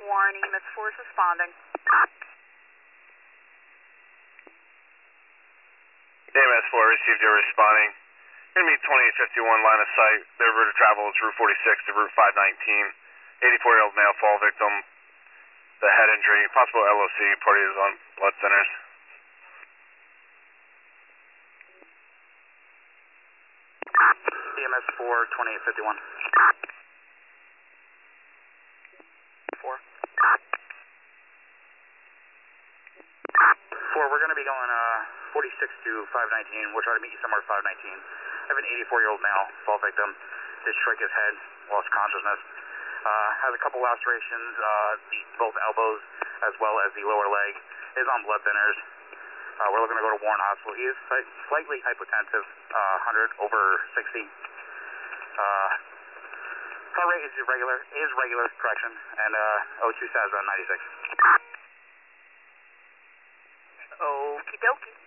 Warren, EMS 4 is responding. EMS 4 received your responding. Going to be 2851 line of sight. Their route of travel is Route 46 to Route 519. 84-year-old male fall victim. The head injury, possible LOC, party is on blood thinners. EMS 4, 2851. 4. 4, we're going to be going 46 to 519. We'll try to meet you somewhere at 519. I have an 84-year-old male, fall victim. Did strike his head, lost consciousness. Has a couple lacerations, both elbows as well as the lower leg. Is on blood thinners. We're looking to go to Warren Hospital. He is slightly hypotensive, 100 over 60. Heart rate is regular, correction, and O2 stats around 96. Okie dokie.